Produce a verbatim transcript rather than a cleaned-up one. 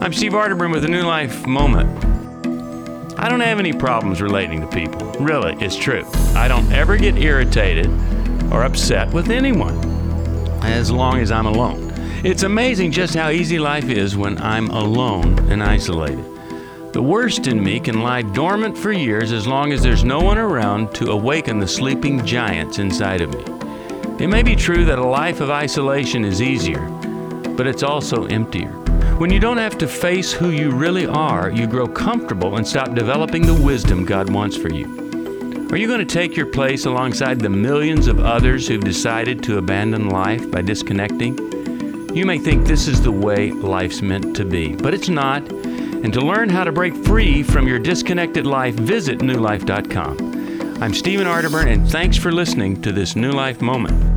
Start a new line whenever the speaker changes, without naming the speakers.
I'm Steve Arterburn with a New Life Moment. I don't have any problems relating to people. Really, it's true. I don't ever get irritated or upset with anyone as long as I'm alone. It's amazing just how easy life is when I'm alone and isolated. The worst in me can lie dormant for years as long as there's no one around to awaken the sleeping giants inside of me. It may be true that a life of isolation is easier, but it's also emptier. When you don't have to face who you really are, you grow comfortable and stop developing the wisdom God wants for you. Are you going to take your place alongside the millions of others who've decided to abandon life by disconnecting? You may think this is the way life's meant to be, but it's not. And to learn how to break free from your disconnected life, visit new life dot com. I'm Stephen Arterburn, and thanks for listening to this New Life Moment.